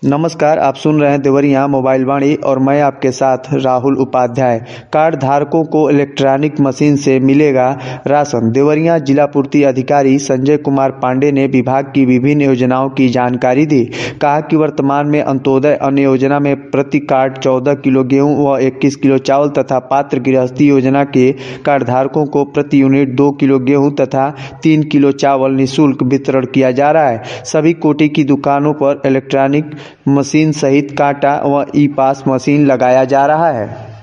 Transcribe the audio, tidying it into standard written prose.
नमस्कार, आप सुन रहे हैं देवरिया मोबाइल वाणी और मैं आपके साथ राहुल उपाध्याय। कार्ड धारकों को इलेक्ट्रॉनिक मशीन से मिलेगा राशन। देवरिया जिला पूर्ति अधिकारी संजय कुमार पांडे ने विभाग की विभिन्न योजनाओं की जानकारी दी। कहा कि वर्तमान में अंत्योदय अन्न योजना में प्रति कार्ड 14 किलो गेहूं व 21 किलो चावल तथा पात्र गृहस्थी योजना के कार्ड धारकों को प्रति यूनिट 2 किलो गेहूं तथा 3 किलो चावल निःशुल्क वितरण किया जा रहा है। सभी कोटि की दुकानों पर इलेक्ट्रॉनिक मशीन सहित कांटा व ई पास मशीन लगाया जा रहा है।